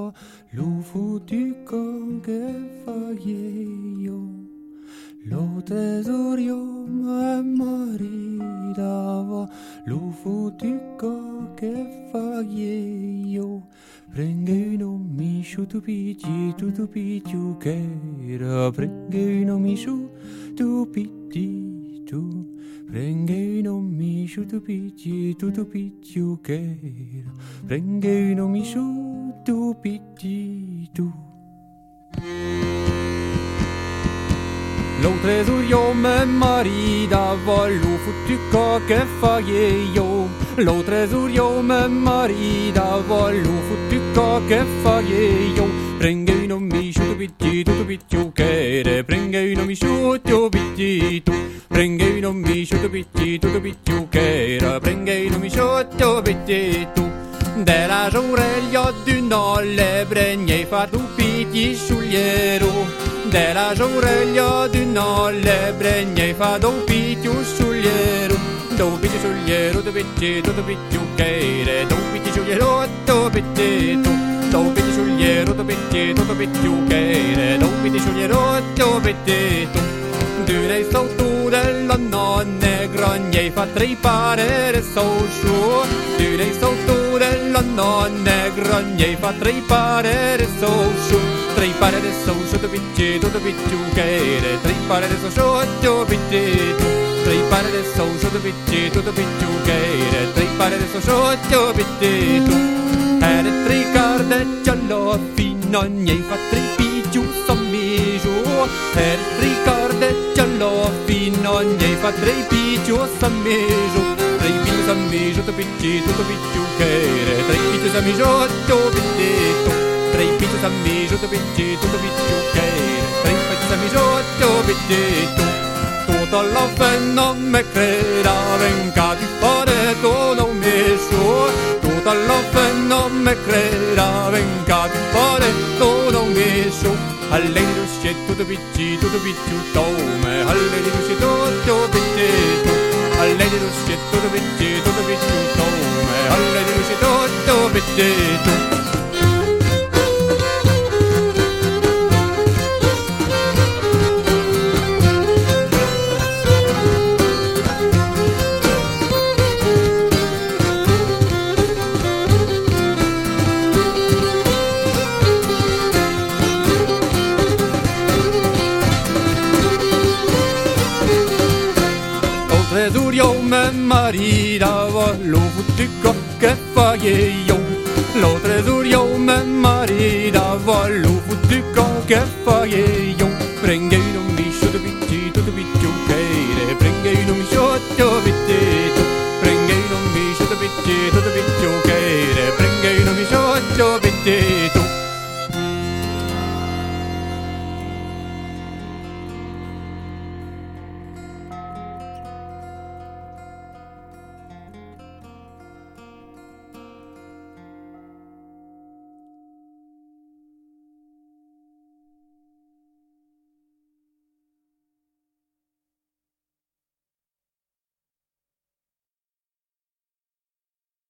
va, lo foutu che fa io. Lo tesorium e maritava, lo futico che fa io. Prenguino mi sciu tu picciu che era. Prenguino mi sciu tu picci tu. Prenguino mi sciu tu picciu che era. Prenguino mi sciu tu picci tu. Lo tresurio me maritava, lo futico che fa io. Lo tresurio me maritava, lo futico che fa io. Prenguino mi sciu tu picciu che era. Prenguino mi sciu tu picci tu. Prenguino mi sciu tu picciu che era. Prenguino mi sciu tu picci tu. Della giaureglia d'una lebre ne fa tu picci sugliero. Della giaureglia d'una lebre ne fa do picciu sugliero. Do picciu sugliero, do picciu che do picciu sugliero, do picciu tu. Do picciu sugliero, do picciu che do picciu sugliero, do picciu tu. D'una sautu della nonna grande fa tripare il soscio. D'una sautu della nonna grande fa tripare il soscio. Tripare il soscio, do picciu che tripare il soscio, do picciu tu. Tripare il soscio, do picciu che tripare il soscio, do picciu tu. E le tricarde giallo fino ne fa tripicciu sammigiu. E le tricarde giallo fino ne fa tripicciu sammigiu. Tripicciu sammigiu, do picciu che tripicciu sammigiu, do picciu tu. Tripicciu sammigiu, do picciu che tripicciu sammigiu, do picciu tu. Tutta la fenna me creda venga di fare tu non mi su. Tutta la fenna me creda venga di fare tu non mi su. Alle di luce tutto picciu tome. Alle di luce tutto picciu. Alle di luce tutto picciu tome. Alle di luce tutto picciu. Tresurio me maritava, lo futico che fa io. Lo tresurio me maritava, lo futico che fa io. Prenguino mi sciu tu picciu che prenguino mi sciu tu picciu tu. Prenguino mi sciu tu picciu che prenguino mi sciu tu picciu tu.